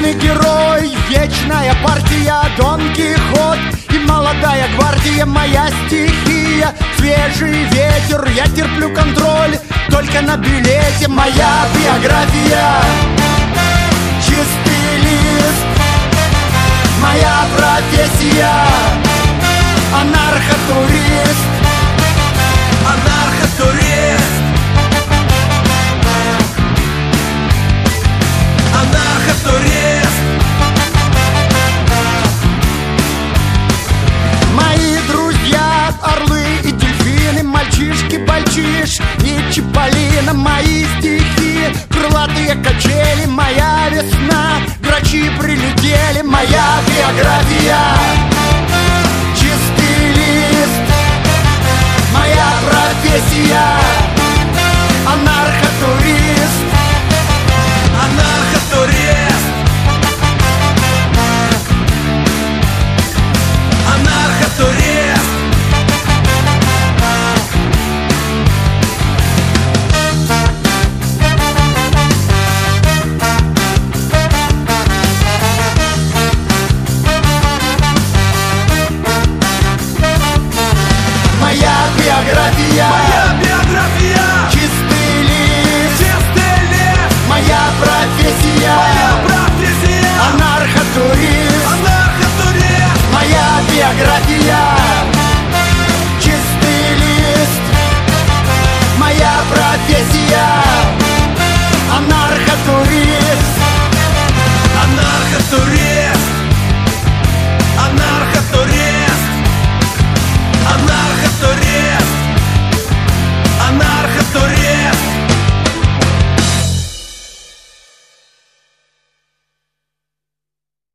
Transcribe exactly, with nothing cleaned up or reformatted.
Главный герой, вечная партия, Дон Кихот и молодая гвардия. Моя стихия, свежий ветер, я терплю контроль только на билете. Моя биография, чистый лист. Моя профессия, анархотурист. Анархотурист. Анархотурист. Мои друзья, орлы и дельфины, мальчишки, бальчиш и чиполлино. Мои стихи, крылатые качели. Моя весна, грачи прилетели. Моя биография,